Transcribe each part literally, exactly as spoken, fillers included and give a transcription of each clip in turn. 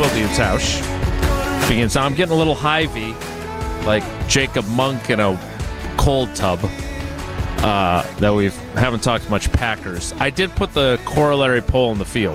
Wilde and Tausch. Begins. Now I'm getting a little hivey, like Jacob Monk in a cold tub. Uh, that we haven't talked much Packers. I did put the corollary poll in the field.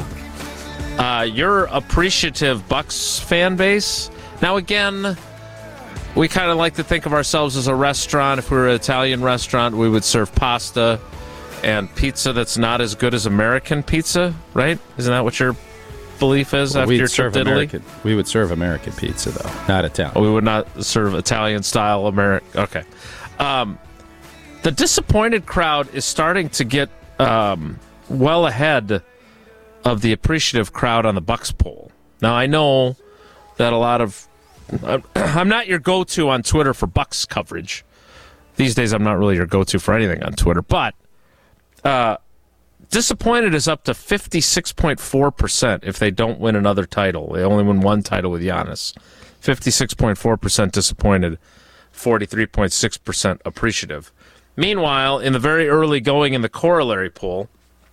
Uh, your appreciative Bucks fan base. Now again, we kind of like to think of ourselves as a restaurant. If we were an Italian restaurant, we would serve pasta and pizza that's not as good as American pizza, right? Isn't that what your belief is well, after your trip to Italy? American, we would serve American pizza, though, not Italian. Oh, we would not serve Italian-style American. Okay. Um, the disappointed crowd is starting to get um, well ahead of the appreciative crowd on the Bucks poll. Now, I know that a lot of... I'm not your go-to on Twitter for Bucks coverage. These days, I'm not really your go-to for anything on Twitter, but... Uh, disappointed is up to fifty-six point four percent if they don't win another title. They only win one title with Giannis. fifty-six point four percent disappointed, forty-three point six percent appreciative. Meanwhile, in the very early going in the corollary poll,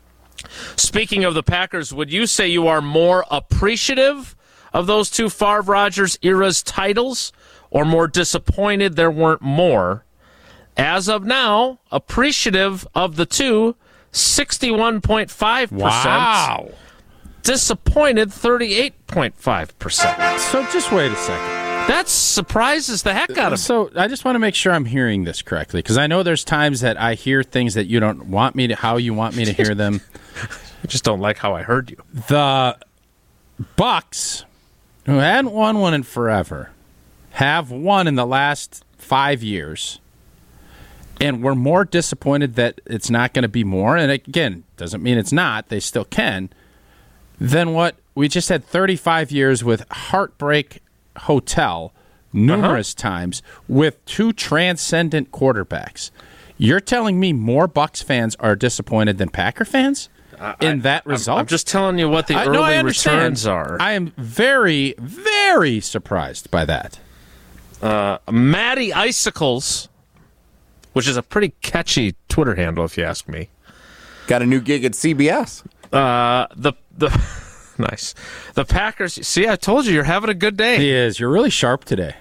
speaking of the Packers, would you say you are more appreciative of those two Favre-Rodgers era's titles or more disappointed there weren't more? As of now, appreciative of the two, sixty-one point five percent. Wow. Disappointed, thirty-eight point five percent. So just wait a second. That surprises the heck out of me. So I just want to make sure I'm hearing this correctly, because I know there's times that I hear things that you don't want me to, how you want me to hear them. I just don't like how I heard you. The Bucks, who hadn't won one in forever, have won in the last five years. And we're more disappointed that it's not going to be more. And again, doesn't mean it's not. They still can. Than what we just had thirty-five years with Heartbreak Hotel numerous uh-huh. times with two transcendent quarterbacks. You're telling me more Bucks fans are disappointed than Packer fans uh, in I, that result? I'm, I'm just telling you what the I, early no, I returns are. I am very, very surprised by that. Uh, Matty Icicles, which is a pretty catchy Twitter handle, if you ask me. Got a new gig at C B S. Uh, the the nice. The Packers. See, I told you, you're having a good day. He is. You're really sharp today.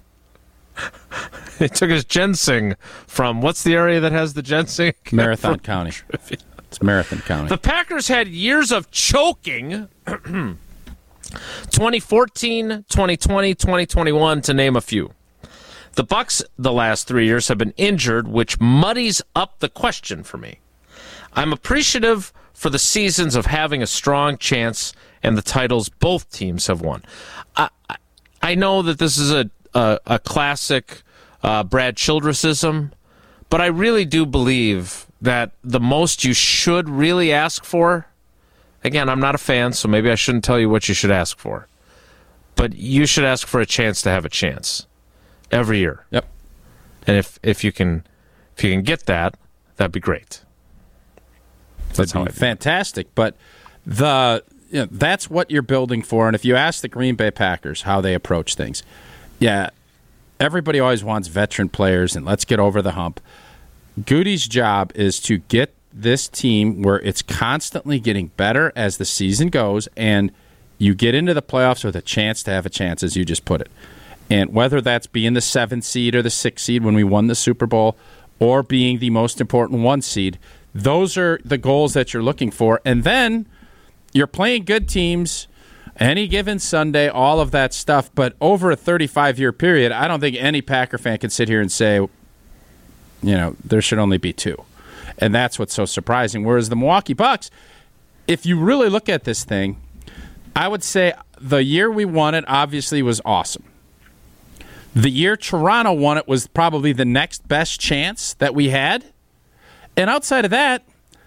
He took his ginseng from what's the area that has the ginseng? Marathon County. It's Marathon County. The Packers had years of choking. twenty fourteen, twenty twenty, twenty twenty-one, to name a few. The Bucks, the last three years, have been injured, which muddies up the question for me. I'm appreciative for the seasons of having a strong chance and the titles both teams have won. I, I, I know that this is a, a, a classic uh, Brad Childressism, but I really do believe that the most you should really ask for, again, I'm not a fan, so maybe I shouldn't tell you what you should ask for, but you should ask for a chance to have a chance. Every year. Yep. And if, if you can if you can get that, that'd be great. That's how fantastic. But the you know, that's what you're building for. And if you ask the Green Bay Packers how they approach things, yeah, everybody always wants veteran players and let's get over the hump. Goody's job is to get this team where it's constantly getting better as the season goes, and you get into the playoffs with a chance to have a chance, as you just put it. And whether that's being the seventh seed or the sixth seed when we won the Super Bowl, or being the most important one seed, those are the goals that you're looking for. And then you're playing good teams any given Sunday, all of that stuff. But over a thirty-five-year period, I don't think any Packer fan can sit here and say, you know, there should only be two. And that's what's so surprising. Whereas the Milwaukee Bucks, if you really look at this thing, I would say the year we won it obviously was awesome. The year Toronto won it was probably the next best chance that we had. And outside of that,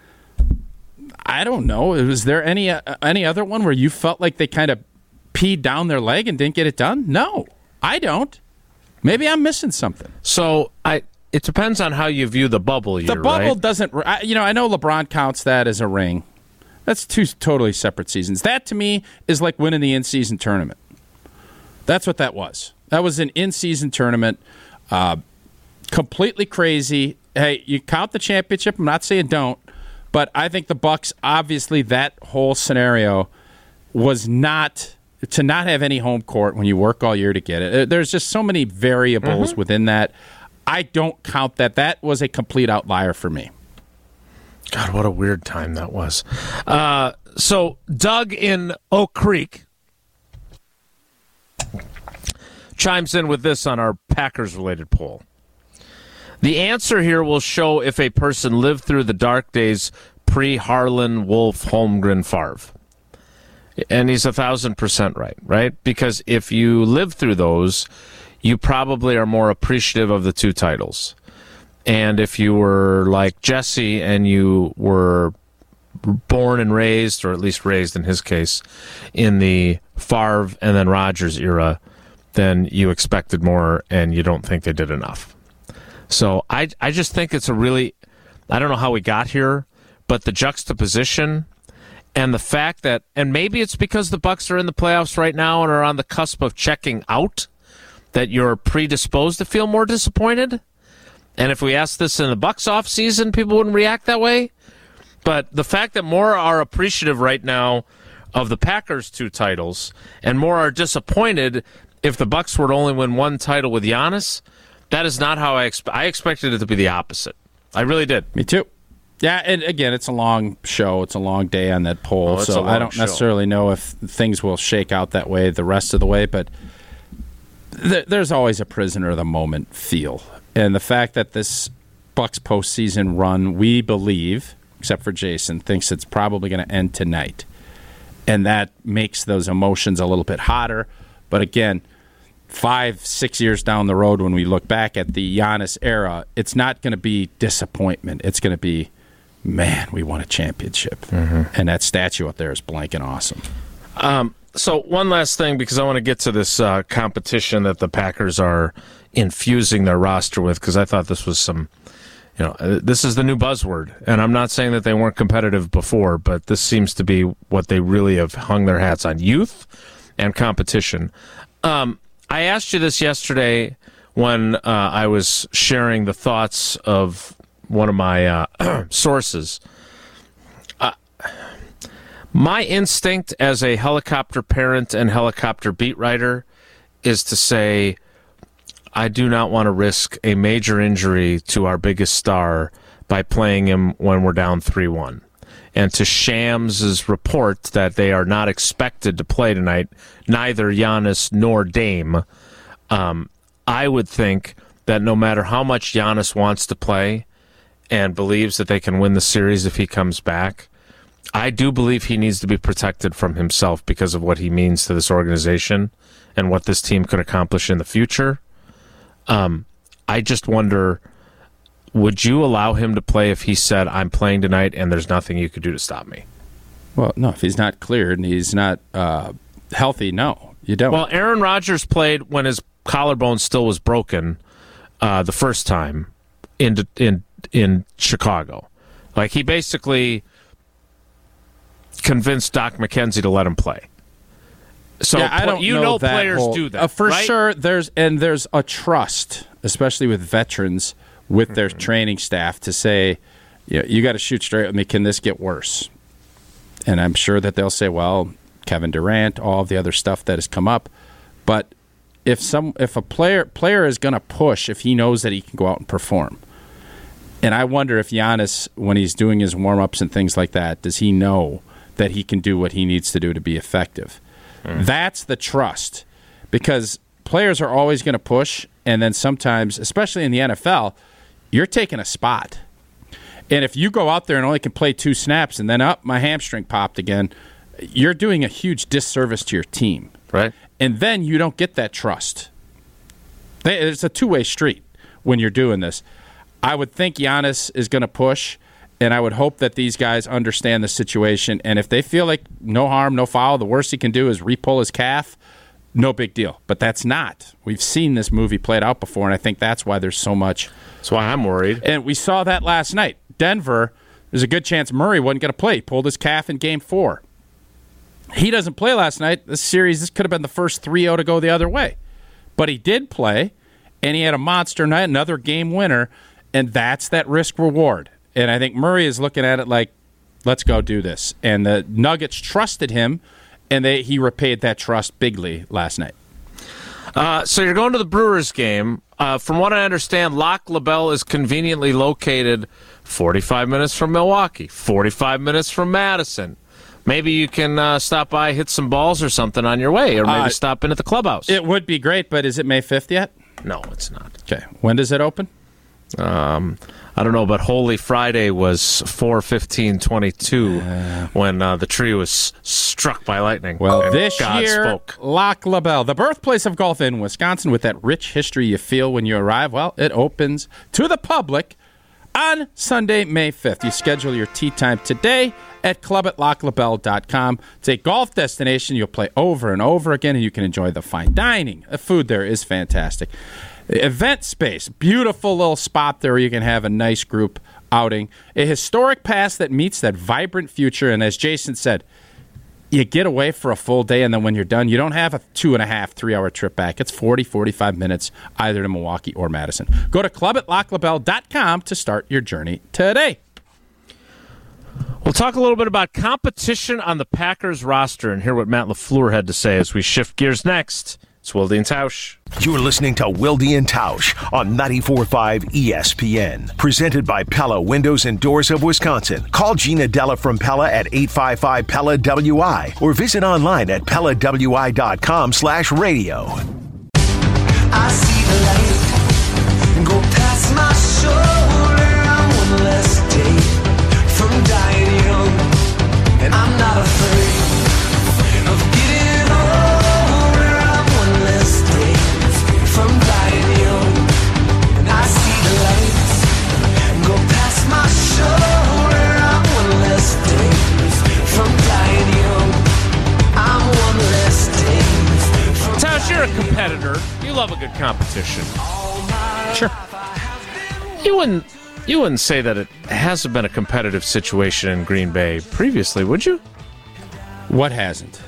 I don't know. Was there any uh, any other one where you felt like they kind of peed down their leg and didn't get it done? No, I don't. Maybe I'm missing something. So I, it depends on how you view the bubble year, The bubble right? doesn't, you know, I know LeBron counts that as a ring. That's two totally separate seasons. That, to me, is like winning the in-season tournament. That's what that was. That was an in-season tournament. Uh, completely crazy. Hey, you count the championship. I'm not saying don't. But I think the Bucks, obviously, that whole scenario was not to not have any home court when you work all year to get it. There's just so many variables mm-hmm. within that. I don't count that. That was a complete outlier for me. God, what a weird time that was. Uh, so Doug in Oak Creek chimes in with this on our Packers-related poll. The answer here will show if a person lived through the dark days pre-Harlan, Wolf, Holmgren, Favre. And he's a thousand percent right, right? Because if you live through those, you probably are more appreciative of the two titles. And if you were like Jesse and you were born and raised, or at least raised in his case, in the Favre and then Rodgers era, then you expected more and you don't think they did enough. So I I just think it's a really, I don't know how we got here, but the juxtaposition and the fact that, and maybe it's because the Bucs are in the playoffs right now and are on the cusp of checking out, that you're predisposed to feel more disappointed. And if we asked this in the Bucs off season, people wouldn't react that way. But the fact that more are appreciative right now of the Packers' two titles and more are disappointed if the Bucs were to only win one title with Giannis, that is not how I expect. I expected it to be the opposite. I really did. Me too. Yeah, and again, it's a long show. It's a long day on that poll, oh, so I don't show. necessarily know if things will shake out that way the rest of the way, but th- there's always a prisoner of the moment feel. And the fact that this Bucs postseason run, we believe, except for Jason, thinks it's probably going to end tonight. And that makes those emotions a little bit hotter. But again, five, six years down the road when we look back at the Giannis era, it's not going to be disappointment. It's going to be, man, we won a championship. Mm-hmm. And that statue up there is blank and awesome. Um, so one last thing, because I want to get to this uh, competition that the Packers are infusing their roster with, because I thought this was some, you know, uh, this is the new buzzword. And I'm not saying that they weren't competitive before, but this seems to be what they really have hung their hats on, youth and competition. Um, I asked you this yesterday when uh, I was sharing the thoughts of one of my uh, sources. Uh, my instinct as a helicopter parent and helicopter beat writer is to say, I do not want to risk a major injury to our biggest star by playing him when we're down three one. And to Shams' report that they are not expected to play tonight, neither Giannis nor Dame, um, I would think that no matter how much Giannis wants to play and believes that they can win the series if he comes back, I do believe he needs to be protected from himself because of what he means to this organization and what this team could accomplish in the future. Um, I just wonder, would you allow him to play if he said, I'm playing tonight and there's nothing you could do to stop me? Well, no, if he's not cleared and he's not uh, healthy, no, you don't. Well, Aaron Rodgers played when his collarbone still was broken uh, the first time in in in Chicago. Like, he basically convinced Doc McKenzie to let him play. So yeah, I don't you know, know that players whole, do that, uh, for right? sure. There's and there's a trust, especially with veterans, with their mm-hmm. training staff, to say, yeah, you got to shoot straight with me. Can this get worse? And I'm sure that they'll say, well, Kevin Durant, all of the other stuff that has come up. But if some if a player player is going to push, if he knows that he can go out and perform, and I wonder if Giannis, when he's doing his warm ups and things like that, does he know that he can do what he needs to do to be effective? Mm. That's the trust, because players are always going to push, and then sometimes, especially in the N F L, you're taking a spot. And if you go out there and only can play two snaps and then, up, oh, my hamstring popped again, you're doing a huge disservice to your team. Right. And then you don't get that trust. It's a two-way street when you're doing this. I would think Giannis is going to push, and I would hope that these guys understand the situation. And if they feel like no harm, no foul, the worst he can do is re-pull his calf, no big deal. But that's not. We've seen this movie played out before, and I think that's why there's so much. That's why I'm worried. And we saw that last night. Denver, there's a good chance Murray wasn't going to play. He pulled his calf in game four. He doesn't play last night. This series, this could have been the first three oh to go the other way. But he did play, and he had a monster night, another game winner, and that's that risk-reward. And I think Murray is looking at it like, let's go do this. And the Nuggets trusted him, and they he repaid that trust bigly last night. Uh, so you're going to the Brewers game. Uh, from what I understand, Lac La Belle is conveniently located forty-five minutes from Milwaukee, forty-five minutes from Madison. Maybe you can uh, stop by, hit some balls or something on your way, or maybe uh, stop in at the clubhouse. It would be great, but is it May fifth yet? No, it's not. Okay. When does it open? Um, I don't know, but Holy Friday was four fifteen twenty-two uh, when uh, the tree was struck by lightning. Well, this God year, spoke. Lac La Belle, the birthplace of golf in Wisconsin, with that rich history you feel when you arrive, well, it opens to the public on Sunday, May fifth. You schedule your tee time today at club at lac la belle dot com. It's a golf destination you'll play over and over again, and you can enjoy the fine dining. The food there is fantastic. The event space, beautiful little spot there where you can have a nice group outing. A historic past that meets that vibrant future, and as Jason said, you get away for a full day, and then when you're done, you don't have a two and a half, three-hour trip back. It's forty, forty-five minutes either to Milwaukee or Madison. Go to club at lac la belle dot com to start your journey today. We'll talk a little bit about competition on the Packers roster and hear what Matt LaFleur had to say as we shift gears next. It's Wilde and Tausch. You're listening to Wilde and Tausch on ninety-four point five E S P N. Presented by Pella Windows and Doors of Wisconsin. Call Gina Della from Pella at eight five five Pella W I or visit online at pella w i dot com slash radio. I see the light go past my shoulder on one less day from dying young, and I'm not afraid of getting older. I'm one less day from dying young, and I see the lights go past my shoulder. I'm one less day from dying young. I'm one less day from Tausch, you're a competitor. You love a good competition. Sure. You wouldn't you wouldn't say that it hasn't been a competitive situation in Green Bay previously, would you? What hasn't?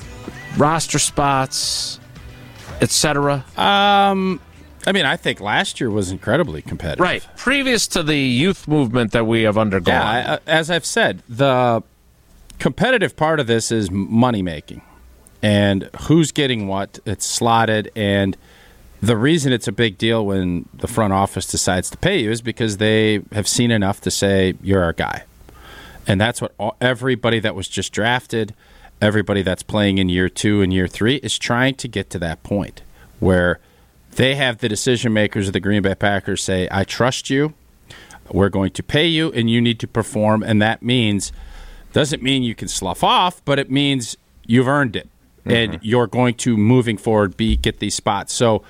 Roster spots, et cetera. Um, I mean, I think last year was incredibly competitive. Right. Previous to the youth movement that we have undergone. Yeah, I, as I've said, the competitive part of this is money making and who's getting what. It's slotted, and the reason it's a big deal when the front office decides to pay you is because they have seen enough to say, you're our guy. And that's what all, everybody that was just drafted, everybody that's playing in year two and year three is trying to get to that point where they have the decision makers of the Green Bay Packers say, I trust you, we're going to pay you, and you need to perform. And that means, doesn't mean you can slough off, but it means you've earned it. Mm-hmm. And you're going to, moving forward, be get these spots. So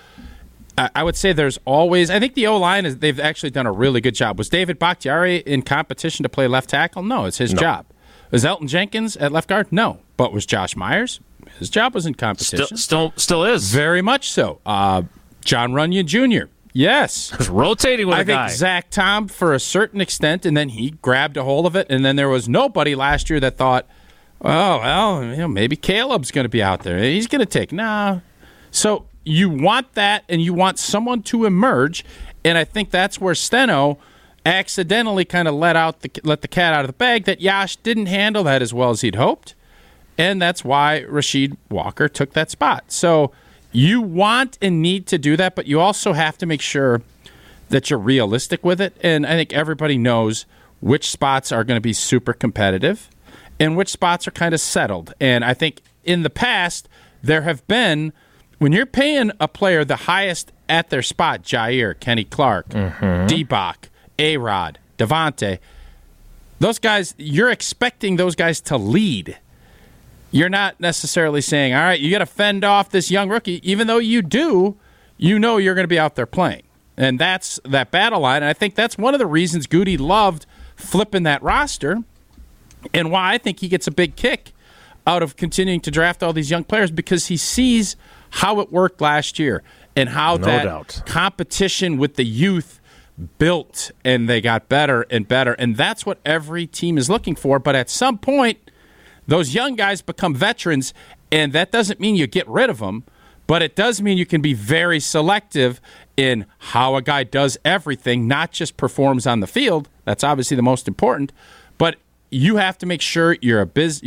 I would say there's always, I think the O-line, is they've actually done a really good job. Was David Bakhtiari in competition to play left tackle? No, it's his no. job. Was Elton Jenkins at left guard? No. But was Josh Myers? His job was in competition. Still, still, still is. Very much so. Uh, John Runyon Junior Yes. Rotating with I a guy. I think Zach Tom for a certain extent, and then he grabbed a hold of it, and then there was nobody last year that thought, oh, well, you know, maybe Caleb's going to be out there. He's going to take. No. So you want that, and you want someone to emerge, and I think that's where Steno accidentally kind of let out the let the cat out of the bag, that Yash didn't handle that as well as he'd hoped, and that's why Rasheed Walker took that spot. So you want and need to do that, but you also have to make sure that you're realistic with it, and I think everybody knows which spots are going to be super competitive and which spots are kind of settled. And I think in the past there have been, when you're paying a player the highest at their spot, Jair, Kenny Clark, mm-hmm. D-Bach, A-Rod, Devontae, those guys, you're expecting those guys to lead. You're not necessarily saying, all right, you got to fend off this young rookie. Even though you do, you know you're going to be out there playing. And that's that battle line. And I think that's one of the reasons Goody loved flipping that roster and why I think he gets a big kick out of continuing to draft all these young players, because he sees how it worked last year and how no that doubt. competition with the youth built, and they got better and better. And that's what every team is looking for. But at some point, those young guys become veterans, and that doesn't mean you get rid of them, but it does mean you can be very selective in how a guy does everything, not just performs on the field. That's obviously the most important, but you have to make sure you're a biz, you're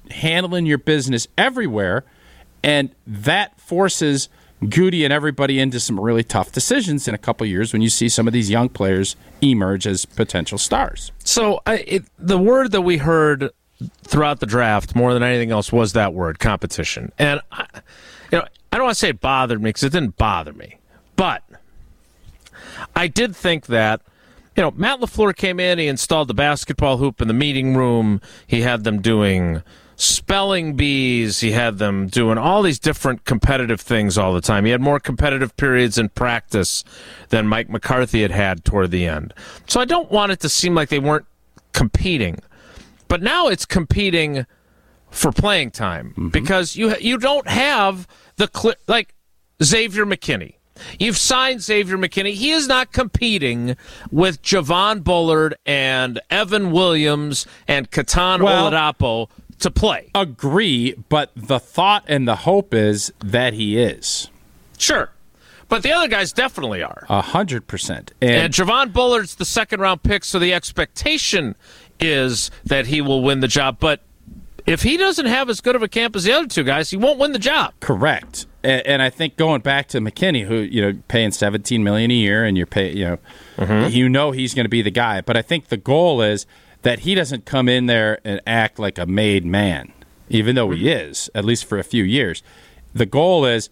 handling your business everywhere, and that forces Goody and everybody into some really tough decisions in a couple of years when you see some of these young players emerge as potential stars. So I, it, the word that we heard throughout the draft more than anything else was that word, competition. And I, you know, I don't want to say it bothered me because it didn't bother me, but I did think that, you know, Matt LaFleur came in, he installed the basketball hoop in the meeting room, he had them doing spelling bees, he had them doing all these different competitive things all the time. He had more competitive periods in practice than Mike McCarthy had had toward the end. So I don't want it to seem like they weren't competing. But now it's competing for playing time mm-hmm. because you you don't have the cl- like Xavier McKinney. You've signed Xavier McKinney. He is not competing with Javon Bullard and Evan Williams and Katan well, Oladapo to play. Agree, but the thought and the hope is that he is. Sure. But the other guys definitely are. A hundred percent. And Javon Bullard's the second round pick, so the expectation is that he will win the job. But if he doesn't have as good of a camp as the other two guys, he won't win the job. Correct. And, and I think going back to McKinney, who, you know, paying seventeen million dollars a year, and you're pay, you know, mm-hmm. you know he's going to be the guy. But I think the goal is that he doesn't come in there and act like a made man, even though he is, at least for a few years. The goal is,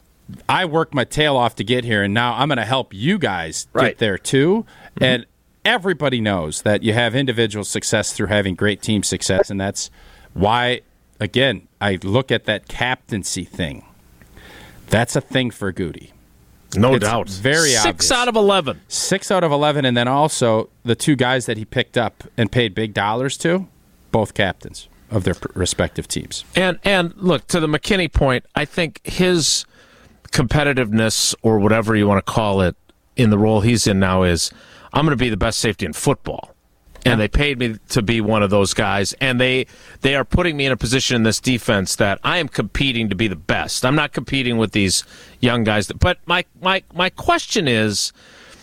I worked my tail off to get here, and now I'm going to help you guys right. get there too. Mm-hmm. And everybody knows that you have individual success through having great team success, and that's why, again, I look at that captaincy thing. That's a thing for Goody. No it's doubt. Very Six obvious. out of eleven. Six out of eleven, and then also the two guys that he picked up and paid big dollars to, both captains of their respective teams. And and look, to the McKinney point, I think his competitiveness, or whatever you want to call it, in the role he's in now is, I'm going to be the best safety in football. And they paid me to be one of those guys, and they they are putting me in a position in this defense that I am competing to be the best. I'm not competing with these young guys. That, but my, my, my question is,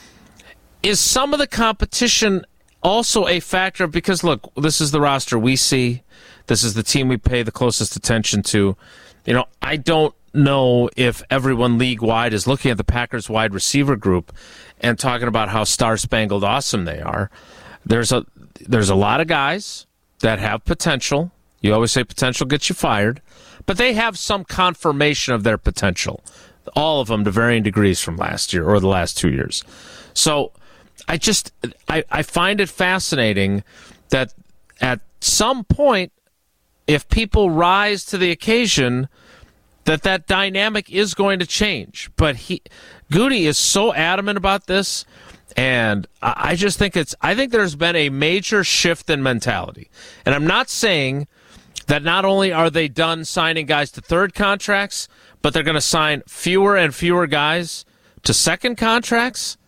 is some of the competition also a factor? Because, look, this is the roster we see. This is the team we pay the closest attention to. You know, I don't know if everyone league-wide is looking at the Packers wide receiver group and talking about how star-spangled awesome they are. There's a there's a lot of guys that have potential. You always say potential gets you fired, but they have some confirmation of their potential. All of them to varying degrees from last year or the last two years. So I just I, I find it fascinating that at some point, if people rise to the occasion, that that dynamic is going to change. But he Goody is so adamant about this. And I just think it's, I think there's been a major shift in mentality. And I'm not saying that not only are they done signing guys to third contracts, but they're going to sign fewer and fewer guys to second contracts.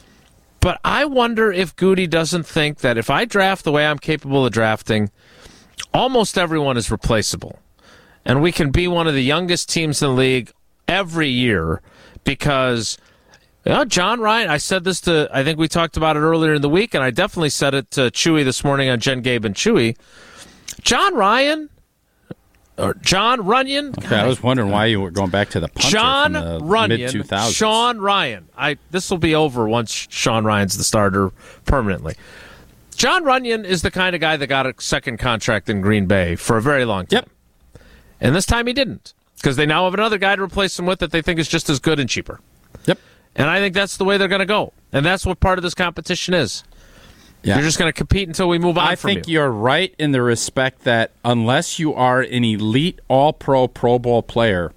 But I wonder if Goody doesn't think that if I draft the way I'm capable of drafting, almost everyone is replaceable. And we can be one of the youngest teams in the league every year because... Yeah, John Ryan, I said this to, I think we talked about it earlier in the week, and I definitely said it to Chewy this morning on Jen, Gabe, and Chewy. John Ryan, or John Runyon. Okay, God, I was wondering why you were going back to the punter John from the Runyon, mid two thousands. Sean Ryan. I This will be over once Sean Ryan's the starter permanently. John Runyon is the kind of guy that got a second contract in Green Bay for a very long time. Yep. And this time he didn't, because they now have another guy to replace him with that they think is just as good and cheaper. Yep. And I think that's the way they're going to go. And that's what part of this competition is. Yeah. You're just going to compete until we move on I from think you. You're right in the respect that unless you are an elite all-pro Pro Bowl player,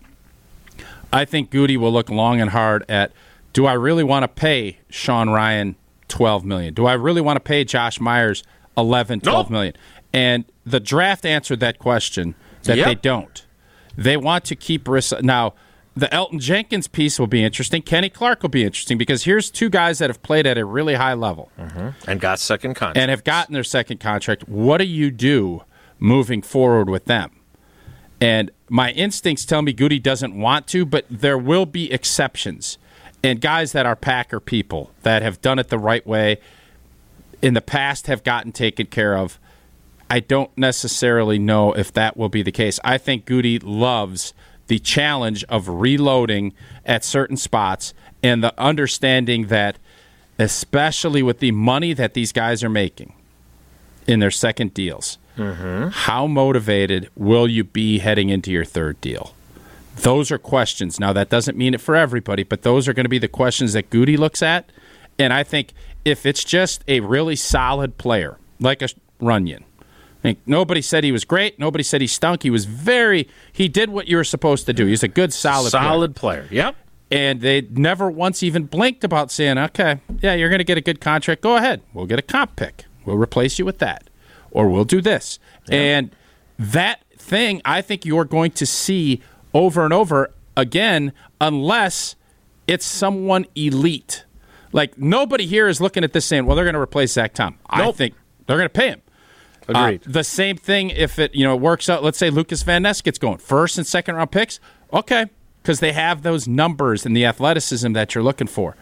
I think Goody will look long and hard at, do I really want to pay Sean Ryan twelve million dollars? Do I really want to pay Josh Myers eleven, twelve nope. million dollars? And the draft answered that question, that yep. they don't. They want to keep risk. Now, the Elton Jenkins piece will be interesting. Kenny Clark will be interesting because here's two guys that have played at a really high level. Mm-hmm. And got second contract. And have gotten their second contract. What do you do moving forward with them? And my instincts tell me Goody doesn't want to, but there will be exceptions. And guys that are Packer people that have done it the right way in the past have gotten taken care of. I don't necessarily know if that will be the case. I think Goody loves the challenge of reloading at certain spots and the understanding that, especially with the money that these guys are making in their second deals, mm-hmm. how motivated will you be heading into your third deal? Those are questions. Now, that doesn't mean it for everybody, but those are going to be the questions that Goody looks at. And I think if it's just a really solid player, like a Runyon, I think nobody said he was great. Nobody said he stunk. He was very – he did what you were supposed to do. He's a good, solid, solid player. player. Yep. And they never once even blinked about saying, okay, yeah, you're going to get a good contract. Go ahead. We'll get a comp pick. We'll replace you with that. Or we'll do this. Yeah. And that thing, I think you're going to see over and over again unless it's someone elite. Like, nobody here is looking at this saying, well, they're going to replace Zach Tom. Nope. I think they're going to pay him. Agreed. Uh, the same thing if it you know works out. Let's say Lucas Van Ness gets going. First and second round picks. Okay. Because they have those numbers and the athleticism that you're looking for.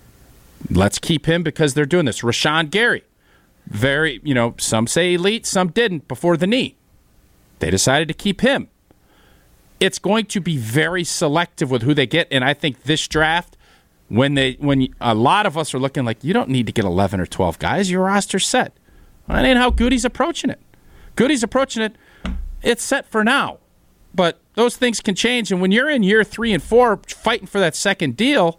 Let's keep him because they're doing this. Rashawn Gary. Very, you know, some say elite, some didn't before the knee. They decided to keep him. It's going to be very selective with who they get, and I think this draft, when they, when a lot of us are looking like, you don't need to get eleven or twelve guys, your roster's set. Well, that ain't how Goody's approaching it. Goody's approaching it, it's set for now. But those things can change, and when you're in year three and four fighting for that second deal,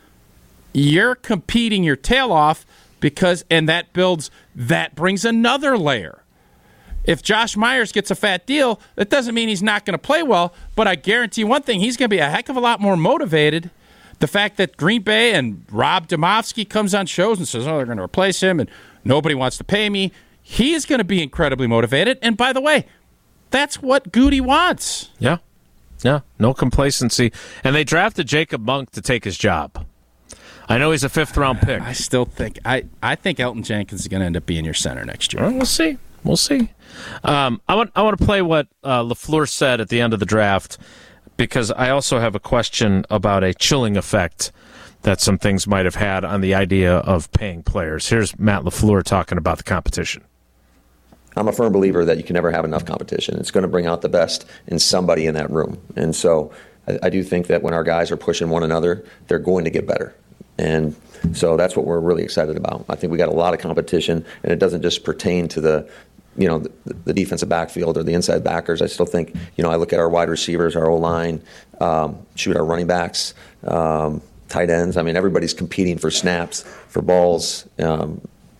you're competing your tail off because, and that builds, that brings another layer. If Josh Myers gets a fat deal, that doesn't mean he's not going to play well, but I guarantee one thing, he's going to be a heck of a lot more motivated. The fact that Green Bay and Rob Domofsky comes on shows and says, oh, they're going to replace him and nobody wants to pay me, he is going to be incredibly motivated. And by the way, that's what Goody wants. Yeah. Yeah. No complacency. And they drafted Jacob Monk to take his job. I know he's a fifth-round pick. I still think I, I think Elton Jenkins is going to end up being your center next year. Well, we'll see. We'll see. Um, I want I want to play what uh, LaFleur said at the end of the draft because I also have a question about a chilling effect that some things might have had on the idea of paying players. Here's Matt LaFleur talking about the competition. I'm a firm believer that you can never have enough competition. It's going to bring out the best in somebody in that room. And so I, I do think that when our guys are pushing one another, they're going to get better. And so that's what we're really excited about. I think we got a lot of competition, and it doesn't just pertain to the, you know, the, the defensive backfield or the inside backers. I still think, you know, I look at our wide receivers, our O-line, um, shoot, our running backs, um, tight ends. I mean, everybody's competing for snaps, for balls, um,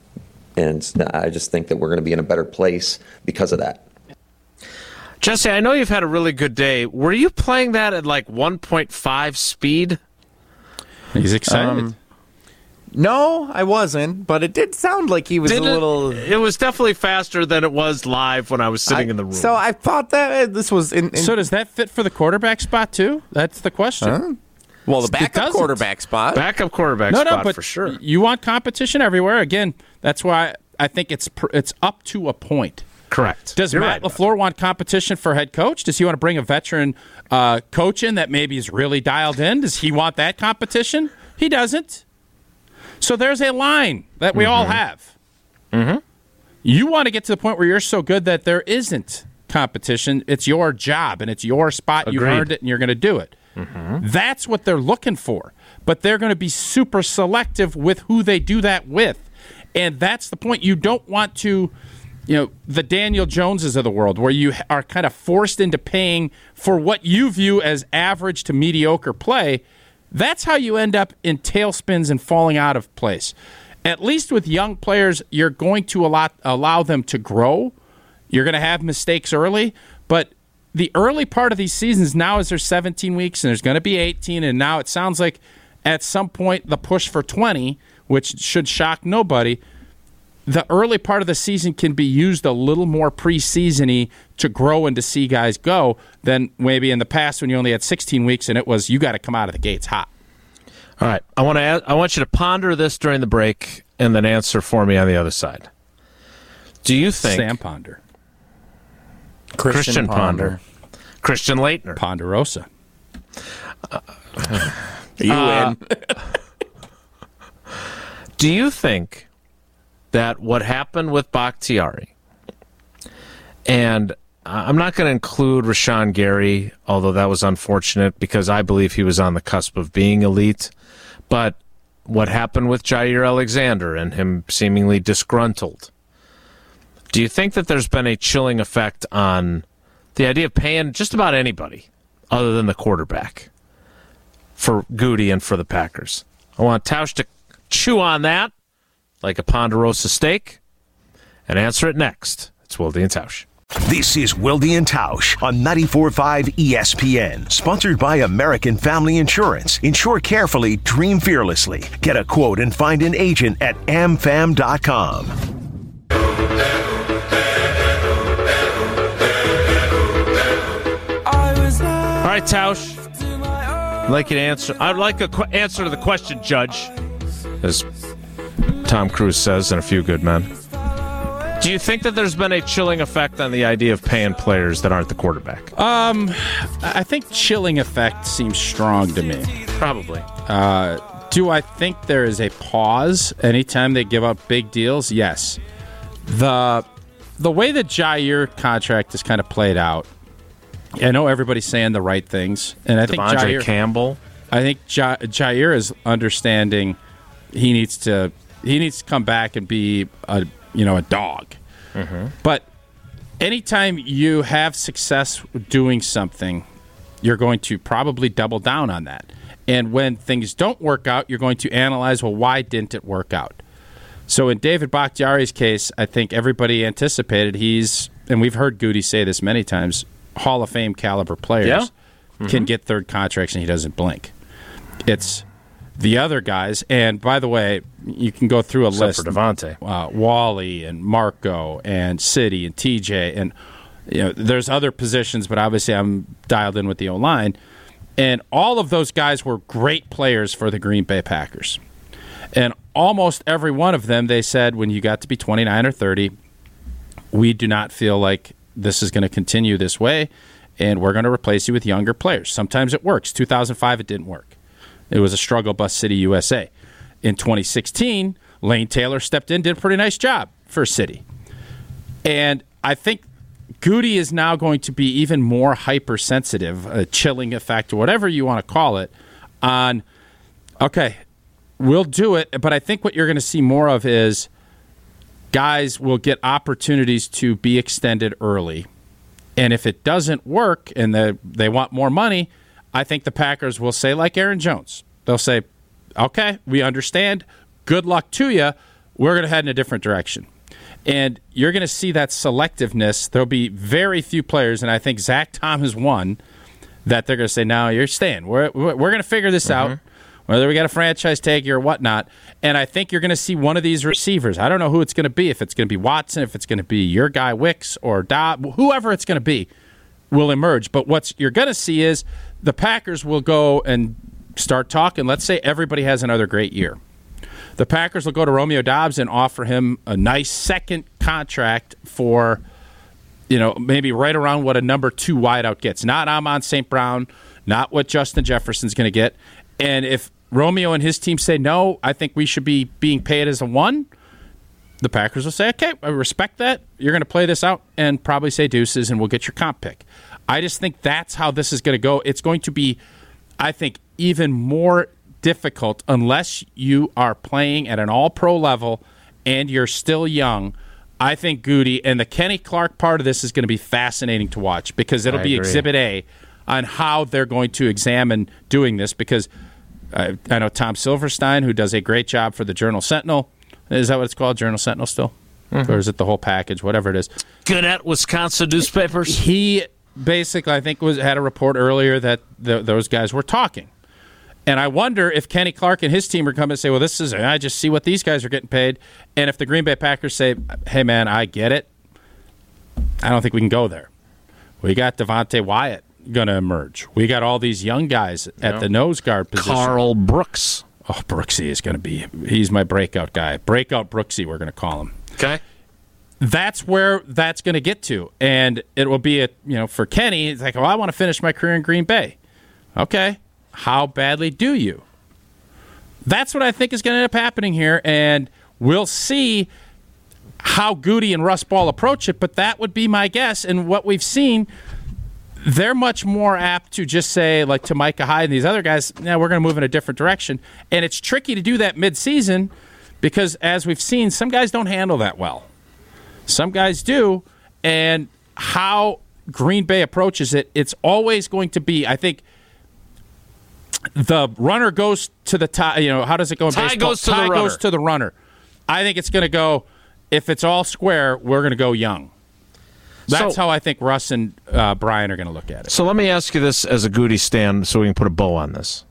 and I just think that we're going to be in a better place because of that. Jesse, I know you've had a really good day. Were you playing that at like one point five speed? He's excited. Um, no, I wasn't, but it did sound like he was did a little... It, it was definitely faster than it was live when I was sitting I, in the room. So I thought that this was... In, in, so does that fit for the quarterback spot, too? That's the question. Huh? Well, the backup quarterback spot. Backup quarterback no, spot, no, but for sure. You want competition everywhere. Again, that's why I think it's it's up to a point. Correct. Does You're Matt right. LaFleur want competition for head coach? Does he want to bring a veteran uh, coach in that maybe is really dialed in? Does he want that competition? He doesn't. So there's a line that we mm-hmm. all have. Mm-hmm. You want to get to the point where you're so good that there isn't competition. It's your job, and it's your spot. Agreed. You earned it, and you're going to do it. Mm-hmm. That's what they're looking for. But they're going to be super selective with who they do that with. And that's the point. You don't want to, you know, the Daniel Joneses of the world, where you are kind of forced into paying for what you view as average to mediocre play. That's how you end up in tailspins and falling out of place. At least with young players, you're going to allow, allow them to grow. You're going to have mistakes early, but the early part of these seasons now is there's seventeen weeks and there's going to be eighteen, and now it sounds like at some point the push for twenty, which should shock nobody, the early part of the season can be used a little more preseason-y to grow and to see guys go than maybe in the past when you only had sixteen weeks and it was you got to come out of the gates hot. All right, I want to ask, I want you to ponder this during the break and then answer for me on the other side. Do you think Sam Ponder, Christian, Christian Ponder, Ponder, Christian Leitner, Ponderosa? Uh, you uh, win. Do you think that what happened with Bakhtiari And I'm not going to include Rashawn Gary, although that was unfortunate because I believe he was on the cusp of being elite. But what happened with Jair Alexander and him seemingly disgruntled? Do you think that there's been a chilling effect on the idea of paying just about anybody other than the quarterback for Goody and for the Packers? I want Tausch to chew on that like a Ponderosa steak and answer it next. It's Wilde and Tausch. This is Wilde and Tausch on ninety-four point five E S P N, sponsored by American Family Insurance. Insure carefully, dream fearlessly. Get a quote and find an agent at a m fam dot com. All right, Tausch. I'd like you to answer. I'd like a qu- answer to the question, Judge, as Tom Cruise says in A Few Good Men. Do you think that there's been a chilling effect on the idea of paying players that aren't the quarterback? Um, I think chilling effect seems strong to me. Probably. Uh, do I think there is a pause anytime they give up big deals? Yes. The the way the Jair contract is kind of played out, I know everybody's saying the right things, and I think Devondre Jair Campbell. I think Ja- Jair is understanding he needs to he needs to come back and be a you know a dog. Mm-hmm. But anytime you have success doing something, you're going to probably double down on that. And when things don't work out, you're going to analyze, well, why didn't it work out? So in David Bakhtiari's case, I think everybody anticipated he's, and we've heard Goody say this many times, Hall of Fame caliber players yeah. mm-hmm. can get third contracts and he doesn't blink. It's the other guys, and by the way, you can go through a Except list. for Devontae. Uh, Wally and Marco and City and T J, and you know, there's other positions, but obviously I'm dialed in with the O-line. And all of those guys were great players for the Green Bay Packers. And almost every one of them, they said, when you got to be twenty-nine or thirty, we do not feel like this is going to continue this way, and we're going to replace you with younger players. Sometimes it works. two thousand five, it didn't work. It was a struggle bus City, U S A. In twenty sixteen, Lane Taylor stepped in, did a pretty nice job for City. And I think Goody is now going to be even more hypersensitive, a chilling effect, or whatever you want to call it, on, okay, we'll do it, but I think what you're going to see more of is guys will get opportunities to be extended early. And if it doesn't work and they, they want more money, I think the Packers will say, like Aaron Jones, they'll say, okay, we understand. Good luck to you. We're going to head in a different direction. And you're going to see that selectiveness. There'll be very few players, and I think Zach Tom is one, that they're going to say, no, you're staying. We're, we're going to figure this mm-hmm. out, whether we got a franchise tag you or whatnot. And I think you're going to see one of these receivers. I don't know who it's going to be, if it's going to be Watson, if it's going to be your guy Wicks or Dobb, whoever it's going to be will emerge. But what you're going to see is the Packers will go and start talking. Let's say everybody has another great year. The Packers will go to Romeo Doubs and offer him a nice second contract for, you know, maybe right around what a number two wideout gets. Not Amon Saint Brown, not what Justin Jefferson's going to get. And if Romeo and his team say, no, I think we should be being paid as a one, the Packers will say, okay, I respect that. You're going to play this out and probably say deuces, and we'll get your comp pick. I just think that's how this is going to go. It's going to be, I think, even more difficult unless you are playing at an all-pro level and you're still young. I think Goody and the Kenny Clark part of this is going to be fascinating to watch because it'll I be agree. Exhibit A on how they're going to examine doing this because I, I know Tom Silverstein, who does a great job for the Journal Sentinel. Is that what it's called, Journal Sentinel still? Mm-hmm. Or is it the whole package, whatever it is? Good at Wisconsin newspapers. He basically, I think, was had a report earlier that the, those guys were talking. And I wonder if Kenny Clark and his team are coming and say, well, this is, I just see what these guys are getting paid. And if the Green Bay Packers say, hey, man, I get it, I don't think we can go there. We got Devontae Wyatt going to emerge. We got all these young guys at yeah. the nose guard position. Carl Brooks. Oh, Brooksy is going to be, he's my breakout guy. Breakout Brooksy, we're going to call him. Okay. That's where that's going to get to. And it will be, a, you know, for Kenny, it's like, oh, I want to finish my career in Green Bay. Okay. How badly do you? That's what I think is going to end up happening here, and we'll see how Goody and Russ Ball approach it, but that would be my guess. And what we've seen, they're much more apt to just say, like to Micah Hyde and these other guys, yeah, we're going to move in a different direction. And it's tricky to do that midseason because, as we've seen, some guys don't handle that well. Some guys do. And how Green Bay approaches it, it's always going to be, I think, the runner goes to the tie. You know, how does it go in tie baseball? Goes to tie the goes to the runner. I think it's going to go, if it's all square, we're going to go young. That's so, how I think Russ and uh, Brian are going to look at it. So let me ask you this as a Goody stand so we can put a bow on this.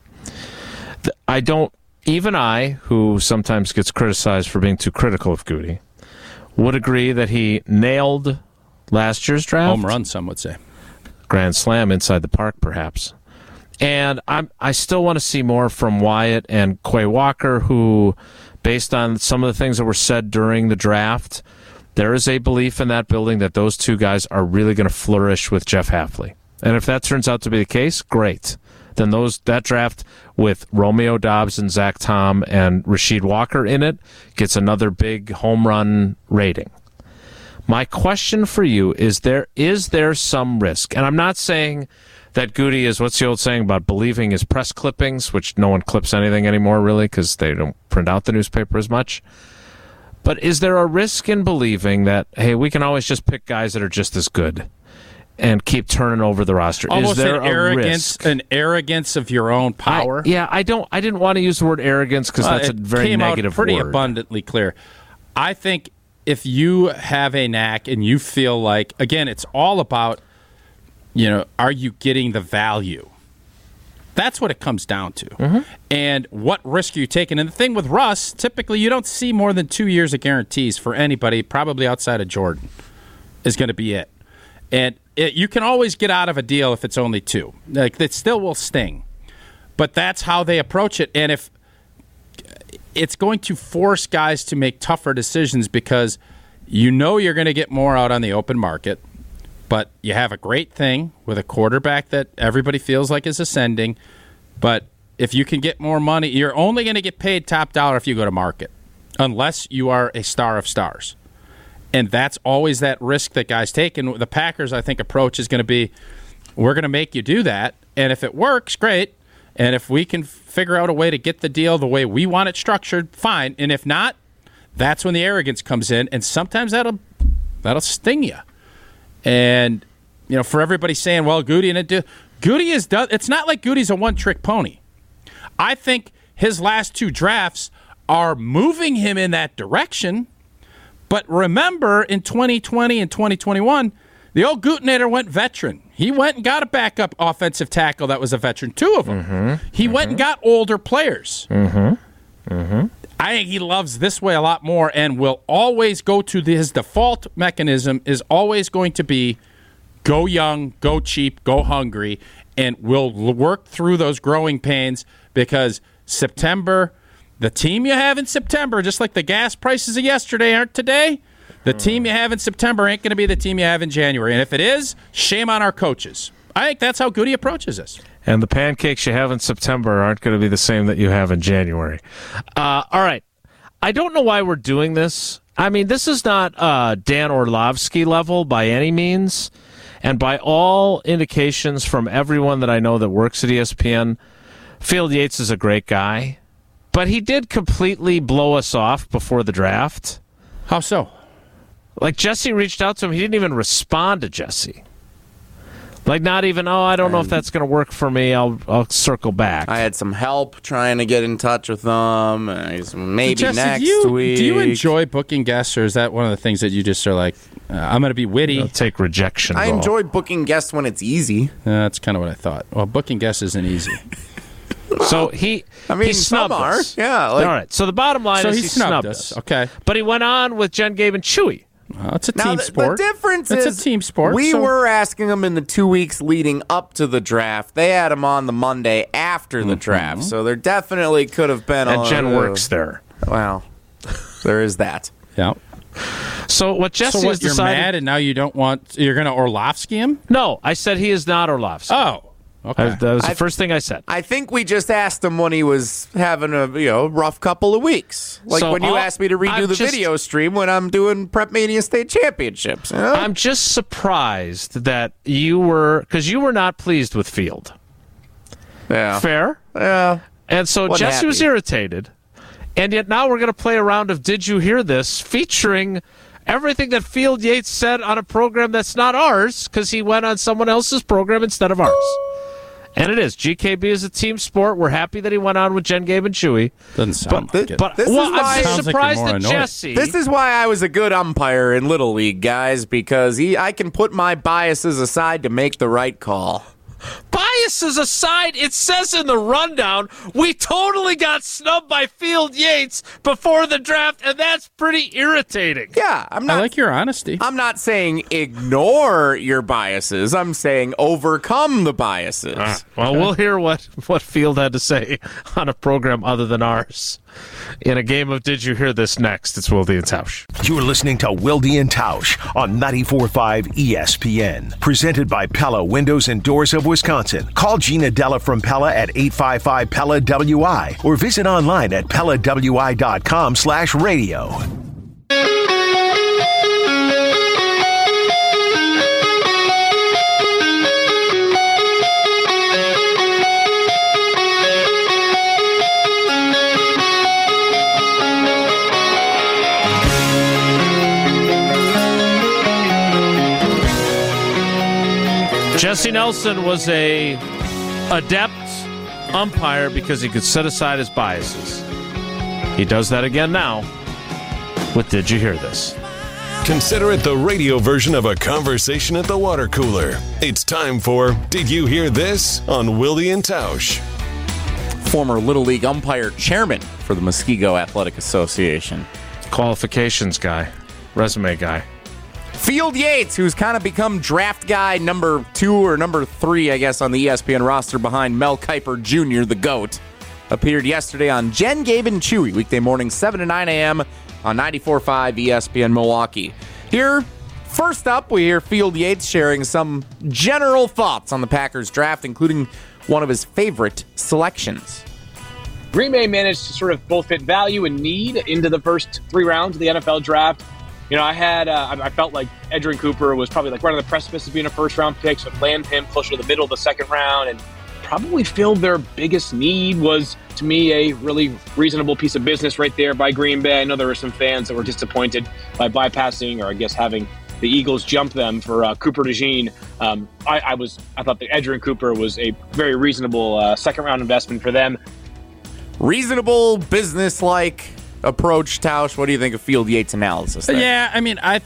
I don't, even I, who sometimes gets criticized for being too critical of Goody, would agree that he nailed last year's draft. Home run, some would say. Grand slam inside the park, perhaps. And I'm, I still want to see more from Wyatt and Quay Walker, who, based on some of the things that were said during the draft, there is a belief in that building that those two guys are really going to flourish with Jeff Hafley. And if that turns out to be the case, great. Then those that draft with Romeo Doubs and Zach Tom and Rasheed Walker in it gets another big home run rating. My question for you is there is there some risk? And I'm not saying that Goody is, what's the old saying about believing his press clippings, which no one clips anything anymore, really, because they don't print out the newspaper as much. But is there a risk in believing that, hey, we can always just pick guys that are just as good and keep turning over the roster? Almost is there an a arrogance, risk? an arrogance of your own power. I, yeah, I don't. I didn't want to use the word arrogance because Uh, that's a it very came negative out pretty word. abundantly clear. I think if you have a knack and you feel like, again, it's all about, you know, are you getting the value? That's what it comes down to. Mm-hmm. And what risk are you taking? And the thing with Russ, typically you don't see more than two years of guarantees for anybody, probably outside of Jordan, is going to be it. And it, you can always get out of a deal if it's only two. Like, it still will sting. But that's how they approach it. And if it's going to force guys to make tougher decisions because you know you're going to get more out on the open market, but you have a great thing with a quarterback that everybody feels like is ascending. But if you can get more money, you're only going to get paid top dollar if you go to market, unless you are a star of stars. And that's always that risk that guys take. And the Packers, I think, approach is going to be, we're going to make you do that. And if it works, great. And if we can figure out a way to get the deal the way we want it structured, fine. And if not, that's when the arrogance comes in. And sometimes that'll that'll sting you. And, you know, for everybody saying, well, Goody and it do, Goody is done. It's not like Goody's a one-trick pony. I think his last two drafts are moving him in that direction. But remember, in twenty twenty and twenty twenty-one, the old Gutenator went veteran. He went and got a backup offensive tackle that was a veteran, two of them. Mm-hmm. He mm-hmm. went and got older players. Mm-hmm. Mm-hmm. I think he loves this way a lot more and will always go to the, his default mechanism is always going to be go young, go cheap, go hungry, and we'll work through those growing pains because September, the team you have in September, just like the gas prices of yesterday aren't today, the team you have in September ain't going to be the team you have in January. And if it is, shame on our coaches. I think that's how Goody approaches this. And the pancakes you have in September aren't going to be the same that you have in January. Uh, all right. I don't know why we're doing this. I mean, this is not uh, Dan Orlovsky level by any means. And by all indications from everyone that I know that works at E S P N, Field Yates is a great guy. But he did completely blow us off before the draft. How so? Like, Jesse reached out to him. He didn't even respond to Jesse. Like, not even, oh, I don't know if that's going to work for me. I'll I'll circle back. I had some help trying to get in touch with them. Maybe Jesse, next do you, week. Do you enjoy booking guests, or is that one of the things that you just are like, uh, I'm going to be witty? I'll take rejection. I ball. enjoy booking guests when it's easy. Uh, that's kind of what I thought. Well, booking guests isn't easy. So he, I mean, he snubbed some are. us. Yeah. Like, all right. So the bottom line so is he, he snubbed, snubbed us. us. Okay. But he went on with Jen, Gabe, and Chewy. Well, it's a now team the, sport. The difference it's is a team sport. We so. were asking them in the two weeks leading up to the draft. They had them on the Monday after the mm-hmm. draft, so there definitely could have been. And a, Jen uh, works there. Wow, there is that. Yeah. So what Jesse so what, has you're decided? mad, and now you don't want. You're going to Orlovsky him? No, I said he is not Orlovsky. Oh. Okay. I, that was the I- first thing I said. I think we just asked him when he was having a you know rough couple of weeks, like So when you all- asked me to redo I'm the just- video stream when I'm doing Prep Mania State Championships. You know? I'm just surprised that you were, because you were not pleased with Field. yeah, Fair? yeah. And so Wasn't Jesse was happy. irritated. And yet now we're going to play a round of Did You Hear This, featuring everything that Field Yates said on a program that's not ours, because he went on someone else's program instead of ours. And it is. G K B is a team sport. We're happy that he went on with Jen, Gabe, and Chewy. Doesn't sound But, like it. but This is well, why- I'm Sounds like surprised you're more that annoyed. Jesse. This is why I was a good umpire in Little League, guys, because he, I can put my biases aside to make the right call. Biases aside, it says in the rundown, we totally got snubbed by Field Yates before the draft, and that's pretty irritating. Yeah, I'm I not. like your honesty. I'm not saying ignore your biases. I'm saying overcome the biases. Ah, well, we'll hear what, what Field had to say on a program other than ours. In a game of Did You Hear This next, it's Wilde and Tausch. You're listening to Wilde and Tausch on ninety-four point five E S P N. Presented by Pella Windows and Doors of Wisconsin. Call Gina Della from Pella at eight five five Pella W I or visit online at Pella W I dot com slash radio. Jesse Nelson was a adept umpire because he could set aside his biases. He does that again now with Did You Hear This? Consider it the radio version of a conversation at the water cooler. It's time for Did You Hear This on Wilde and Tausch. Former Little League umpire chairman for the Muskego Athletic Association. Qualifications guy, resume guy. Field Yates, who's kind of become draft guy number two or number three, I guess, on the E S P N roster behind Mel Kiper Junior, the GOAT, appeared yesterday on Jen, Gabe, and Chewy, weekday morning, seven to nine a.m. on ninety-four point five E S P N Milwaukee. Here, first up, we hear Field Yates sharing some general thoughts on the Packers draft, including one of his favorite selections. Green Bay managed to sort of both fit value and need into the first three rounds of the N F L draft. You know, I had, uh, I felt like Edgerrin Cooper was probably like right on the precipice of being a first round pick, so land him closer to the middle of the second round, and probably filled their biggest need. Was, to me, a really reasonable piece of business right there by Green Bay. I know there were some fans that were disappointed by bypassing, or I guess having the Eagles jump them for uh, Cooper DeJean. Um, I, I was, I thought that Edgerrin Cooper was a very reasonable uh, second round investment for them. Reasonable, business-like approach, Tausch. What do you think of Field Yates' analysis there? Yeah, I mean, I,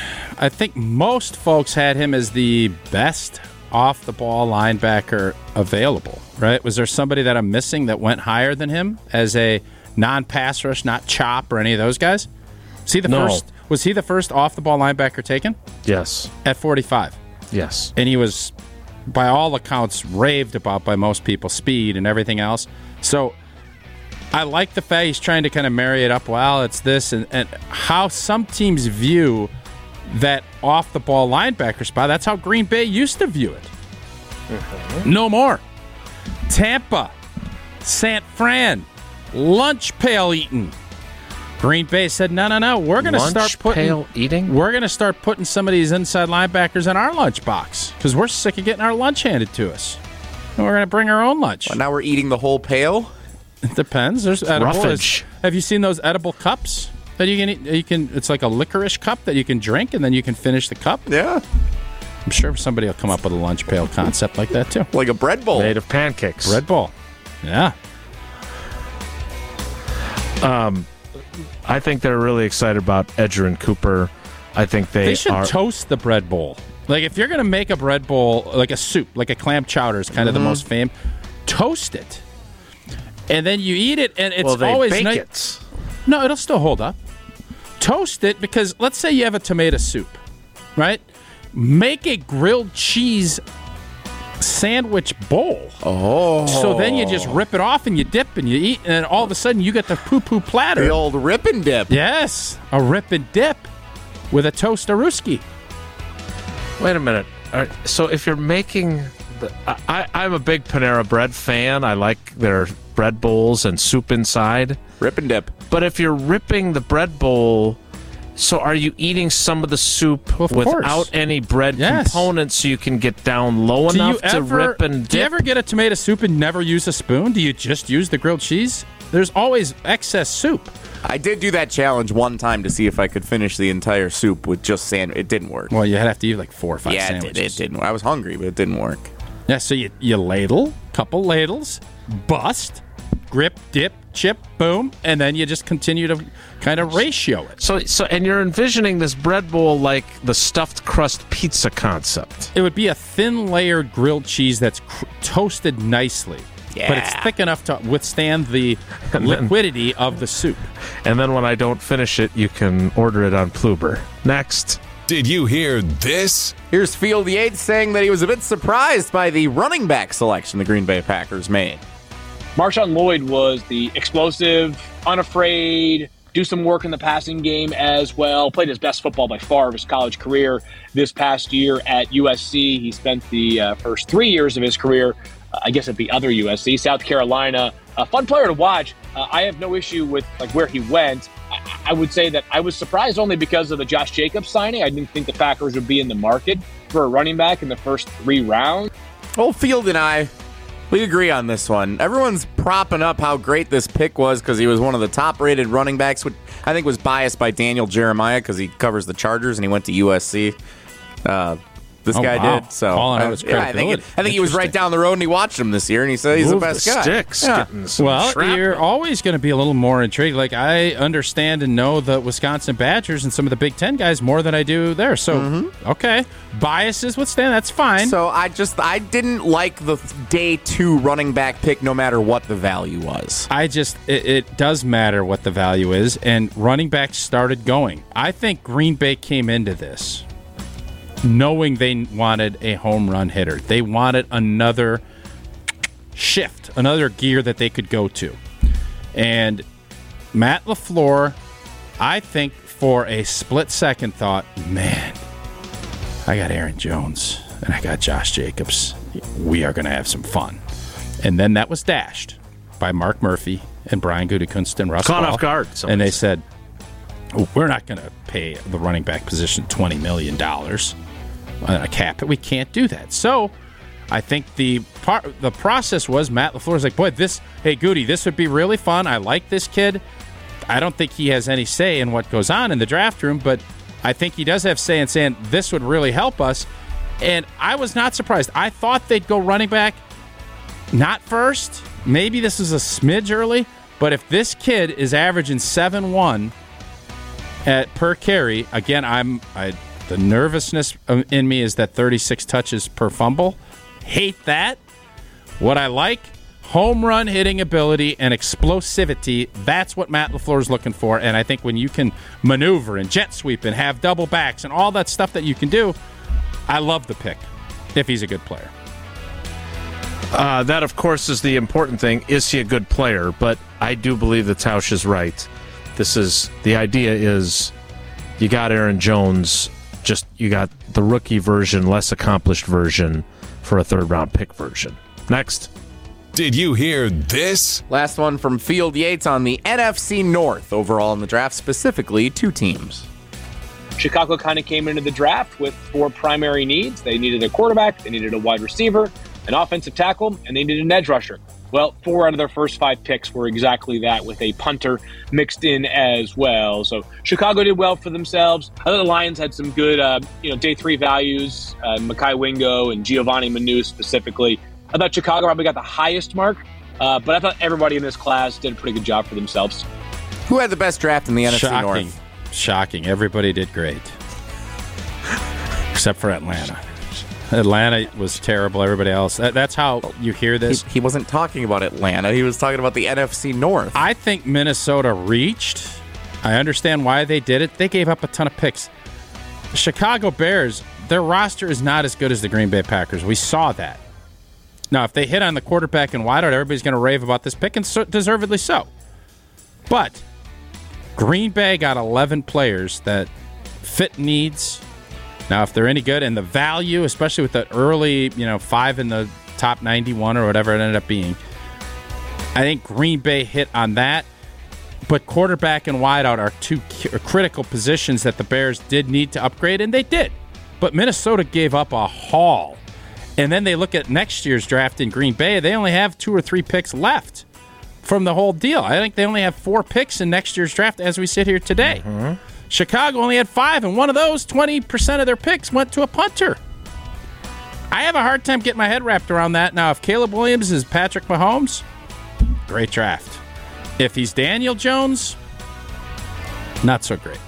I think most folks had him as the best off-the-ball linebacker available, right? Was there somebody that I'm missing that went higher than him as a non-pass rush, not chop or any of those guys? Was he the No. first? Was he the first off-the-ball linebacker taken Yes. at forty-five? Yes. And he was, by all accounts, raved about by most people, speed and everything else. So I like the fact he's trying to kind of marry it up. Well, it's this and, and how some teams view that off-the-ball linebacker spot. That's how Green Bay used to view it. Mm-hmm. No more. Tampa, San Fran, lunch pail eating. Green Bay said, no, no, no. We're going to Lunch start putting pail eating? We're going to start putting some of these inside linebackers in our lunch box because we're sick of getting our lunch handed to us. And we're going to bring our own lunch. Well, now we're eating the whole pail? It depends. There's edible. Roughage. Have you seen those edible cups that you can eat? You can. It's like a licorice cup that you can drink, and then you can finish the cup. Yeah. I'm sure somebody will come up with a lunch pail concept like that too. Like a bread bowl. Made of pancakes. Bread bowl. Yeah. I think they're really excited about Edgerrin Cooper. I think they, They should are. toast the bread bowl. Like if you're going to make a bread bowl, like a soup, like a clam chowder is kind of Mm-hmm. the most famed. Toast it, and then you eat it, and it's well, they always bake nice. it. No, it'll still hold up. Toast it because let's say you have a tomato soup, right? Make a grilled cheese sandwich bowl. Oh. So then you just rip it off and you dip and you eat, and then all of a sudden you get the poo-poo platter. The old rip and dip. Yes, a rip and dip with a toast-a-rooski. Wait a minute. All right, so if you're making I, I'm a big Panera Bread fan. I like their bread bowls and soup inside. Rip and dip. But if you're ripping the bread bowl, so are you eating some of the soup Well, of without course. any bread Yes. components so you can get down low Do you enough to ever, rip and dip? do you ever get a tomato soup and never use a spoon? Do you just use the grilled cheese? There's always excess soup. I did do that challenge one time to see if I could finish the entire soup with just sand. It didn't work. Well, you have to eat like four or five yeah, it, sandwiches. did, it didn't work. I was hungry, but it didn't work. Yeah, so you, you ladle, couple ladles, bust, grip, dip, chip, boom, and then you just continue to kind of ratio it. So, so, and you're envisioning this bread bowl like the stuffed crust pizza concept. It would be a thin layered grilled cheese that's cr- toasted nicely. Yeah. But it's thick enough to withstand the liquidity of the soup. And then when I don't finish it, you can order it on Pluber. Next. Did you hear this? Here's Field Yates saying that he was a bit surprised by the running back selection the Green Bay Packers made. Marshawn Lloyd was the explosive, unafraid, do some work in the passing game as well. Played his best football by far of his college career this past year at U S C. He spent the uh, first three years of his career, uh, I guess, at the other U S C, South Carolina. A fun player to watch. Uh, I have no issue with like where he went. I, I would say that I was surprised only because of the Josh Jacobs signing. I didn't think the Packers would be in the market for a running back in the first three rounds. Well, Field and I, we agree on this one. Everyone's propping up how great this pick was because he was one of the top-rated running backs, which I think was biased by Daniel Jeremiah because he covers the Chargers and he went to U S C. Uh, this Oh, guy wow. did. So Calling out uh, his yeah, I think, it, credibility. I think he was right Interesting. down the road and he watched him this year and he said he's Move the best the guy. sticks. Yeah. Getting some Well, shrapnel. you're always going to be a little more intrigued. Like, I understand and know the Wisconsin Badgers and some of the Big Ten guys more than I do there. So, okay. Biases withstand. That's fine. So I just I didn't like the day two running back pick no matter what the value was. I just, it, it does matter what the value is, and running backs started going. I think Green Bay came into this knowing they wanted a home run hitter. They wanted another shift, another gear that they could go to. And Matt LaFleur, I think for a split second thought, man, I got Aaron Jones and I got Josh Jacobs. We are going to have some fun. And then that was dashed by Mark Murphy and Brian Gutekunst and Russ Caught Ball. off guard, somebody And they said. said, we're not going to pay the running back position twenty million dollars on a cap. We can't do that. So I think the part, the process was Matt LaFleur's like, boy, this, hey, Goody, this would be really fun. I like this kid. I don't think he has any say in what goes on in the draft room, but I think he does have say in saying this would really help us. And I was not surprised. I thought they'd go running back, not first. Maybe this is a smidge early, but if this kid is averaging seven one at per carry, again, I'm I. The nervousness in me is that thirty-six touches per fumble. Hate that. What I like, home run hitting ability and explosivity. That's what Matt LaFleur is looking for. And I think when you can maneuver and jet sweep and have double backs and all that stuff that you can do, I love the pick if he's a good player. Uh, that, of course, is the important thing. Is he a good player? But I do believe that Tausch is right. This is the idea is you got Aaron Jones. Just you got the rookie version, less accomplished version for a third round pick version. Next. Did you hear this? Last one from Field Yates on the N F C North overall in the draft, specifically two teams. Chicago kind of came into the draft with four primary needs. They needed a quarterback, they needed a wide receiver, an offensive tackle, and they needed an edge rusher. Well, four out of their first five picks were exactly that, with a punter mixed in as well. So Chicago did well for themselves. I thought the Lions had some good, uh, you know, day three values, uh, Mekhi Wingo and Giovanni Manu specifically. I thought Chicago probably got the highest mark, uh, but I thought everybody in this class did a pretty good job for themselves. Who had the best draft in the N F C Shocking. North? Shocking. Everybody did great. Except for Atlanta. Atlanta was terrible. Everybody else. That, that's how you hear He, this. he wasn't talking about Atlanta. He was talking about the N F C North. I think Minnesota reached. I understand why they did it. They gave up a ton of picks. The Chicago Bears, their roster is not as good as the Green Bay Packers. We saw that. Now, if they hit on the quarterback and wideout, everybody's going to rave about this pick, and so, deservedly so. But Green Bay got eleven players that fit needs, Now, if they're any good and the value, especially with the early, you know, five in the top ninety-one or whatever it ended up being, I think Green Bay hit on that. But quarterback and wideout are two critical positions that the Bears did need to upgrade, and they did. But Minnesota gave up a haul. And then they look at next year's draft in Green Bay. They only have two or three picks left from the whole deal. I think they only have four picks in next year's draft as we sit here today. Mm-hmm. Chicago only had five, and one of those, twenty percent of their picks went to a punter. I have a hard time getting my head wrapped around that. Now, if Caleb Williams is Patrick Mahomes, great draft. If he's Daniel Jones, not so great.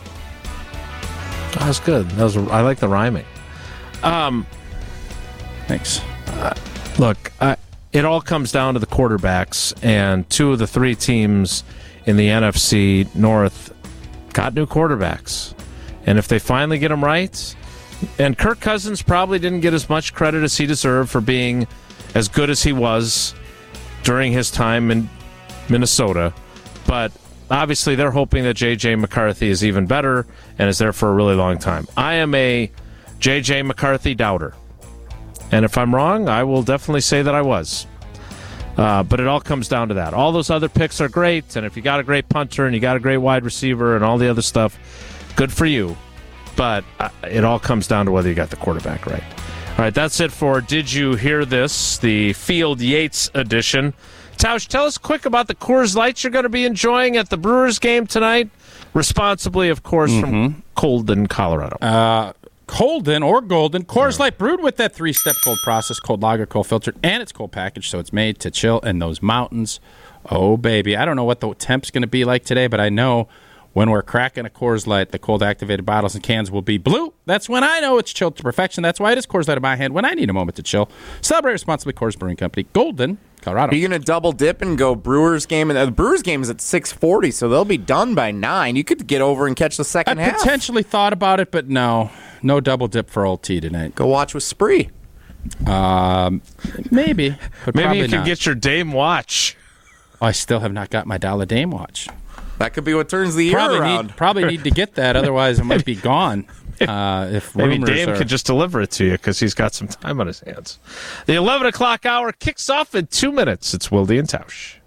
That was good. That was, I like the rhyming. Um, Thanks. Uh, look, I, it all comes down to the quarterbacks, and two of the three teams in the N F C North got new quarterbacks. And if they finally get them right, and Kirk Cousins probably didn't get as much credit as he deserved for being as good as he was during his time in Minnesota, but obviously they're hoping that J J. McCarthy is even better and is there for a really long time. I am a J J. McCarthy doubter. And if I'm wrong, I will definitely say that I was. Uh, but it all comes down to that. All those other picks are great, and if you got a great punter and you got a great wide receiver and all the other stuff, good for you. But uh, it all comes down to whether you got the quarterback right. All right, that's it for Did You Hear This, the Field Yates edition. Tausch, tell us quick about the Coors Lights you're going to be enjoying at the Brewers game tonight. Responsibly, of course, mm-hmm. from Colden, Colorado. Uh Colden or Golden, Coors Light brewed with that three-step cold process, cold lager, cold filtered, and it's cold packaged, so it's made to chill in those mountains. Oh, baby. I don't know what the temp's going to be like today, but I know when we're cracking a Coors Light, the cold activated bottles and cans will be blue. That's when I know it's chilled to perfection. That's why it is Coors Light in my hand when I need a moment to chill. Celebrate responsibly, Coors Brewing Company, Golden, Colorado. Are you going to double dip and go Brewers game? And the Brewers game is at six forty, so they'll be done by nine. You could get over and catch the second I half. I potentially thought about it, but no. No double dip for old T tonight. Go watch with Spree. Um, maybe. But maybe you can not. get your Dame watch. Oh, I still have not got my Dollar Dame watch. That could be what turns the year probably around. Need, probably need to get that, otherwise it might be gone. Uh, if maybe Dame are... could just deliver it to you because he's got some time on his hands. The eleven o'clock hour kicks off in two minutes. It's Wilde and Tausch.